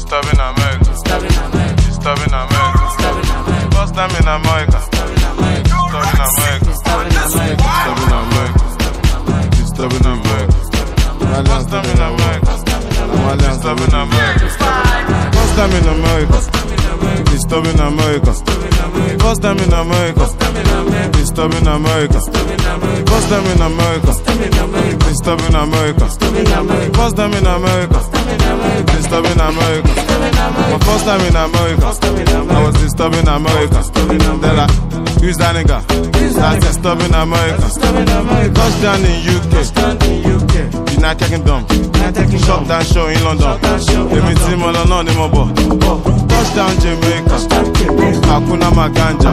Disturbing America. Disturbing America. First time in America. Disturbing America. Disturbing America. Disturbing America. First time in America. Disturbing America. First time in America. Disturbing America. First time in America. Disturbing America. First time in America. Disturbing America. First time in America. Disturbing America. My first time in America, I was disturbing America. They're like, who's that nigga? That's disturbing America. Touchdown in UK. United Kingdom. Shop down show in London. Let me see my London anymore. Touchdown Jamaica. Hakuna Maganja.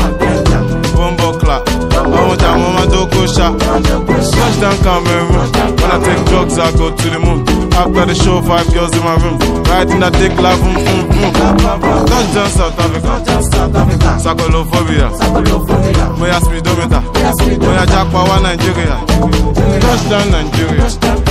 Bombo clap. Mama do go shot. Touchdown Cameroon. When I take drugs, I go to the moon. After the show, 5 girls in my room. Riding that dick like boom, boom, boom. Touchdown South Africa. Sakolophobia. Moya speedometer. Moya Jack Power Nigeria. Touchdown Nigeria.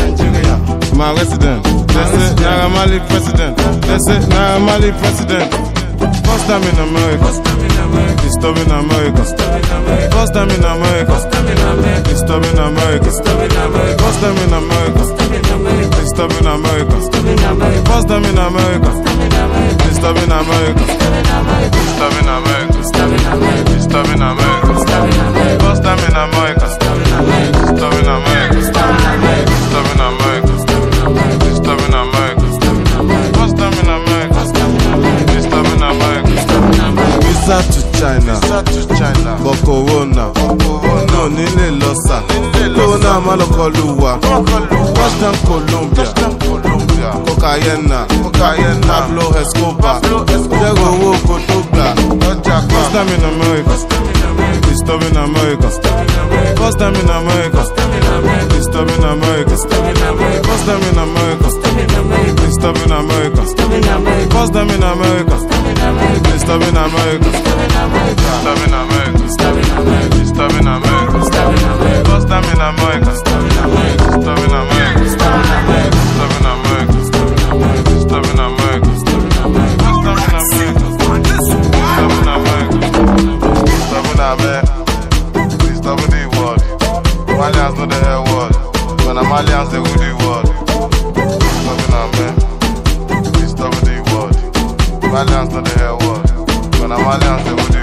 My resident. They say Naira Marley president. They say Naira Marley president. First time in America. Disturbing America. First time in America. Disturbing America. First time in America. Disturbing America. First time in America. Disturbing America. Disturbing America. Disturbing America. First time in America. Disturbing America. Disturbing America. Disturbing America. First time in America. Disturbing America. Visa to China. But Corona. No, Nile Losa. Corona Malokoluwa. Touchdown Colombia. Cocaine. Pablo Escobar. Tego Cotobla. First time in America. Disturbing America. First time in America. Disturbing America. First time in America. Disturbing America. First time in America. Disturbing America. Disturbing America. Disturbing America. First time in America. Disturbing America. Disturbing America. Disturbing America. First time in America. Disturbing America. Disturbing America. Disturbing the world. Malians know the hell world. When I'm Malians, they will the world. Disturbing America. Disturbing the world. Malians know the hell world. When I'm Malians, they will